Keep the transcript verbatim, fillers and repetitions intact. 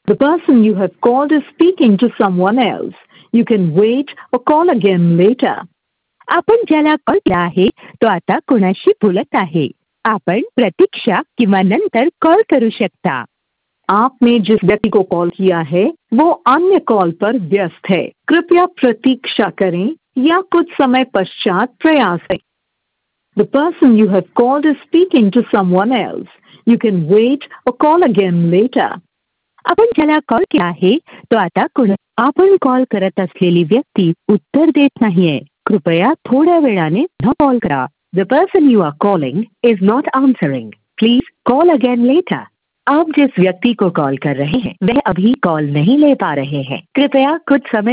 The person you have called is speaking to someone else. You can wait or call again later. आपण ज्याला call केला आहे तो आता कोणाशी बोलत आहे. आपण प्रतीक्षा किंवा नंतर कॉल करू शकता. आपने जिस व्यक्ति को कॉल किया है वो अन्य कॉल पर व्यस्त है. कृपया प्रतीक्षा करें या कुछ समय पश्चात प्रयास करें. The person you have called is speaking to someone else. You can wait or call again later. आपण ज्याला कॉल केला आहे तो आता कोण आपण कॉल करत असलेली व्यक्ती उत्तर देत नाहीये. कृपया थोड्या वेळाने पुन्हा कॉल करा. The person you are calling is not answering. Please call again later. आप जिस व्यक्ति को कॉल कर रहे हैं वह अभी कॉल नहीं ले पा रहे हैं. कृपया कुछ समय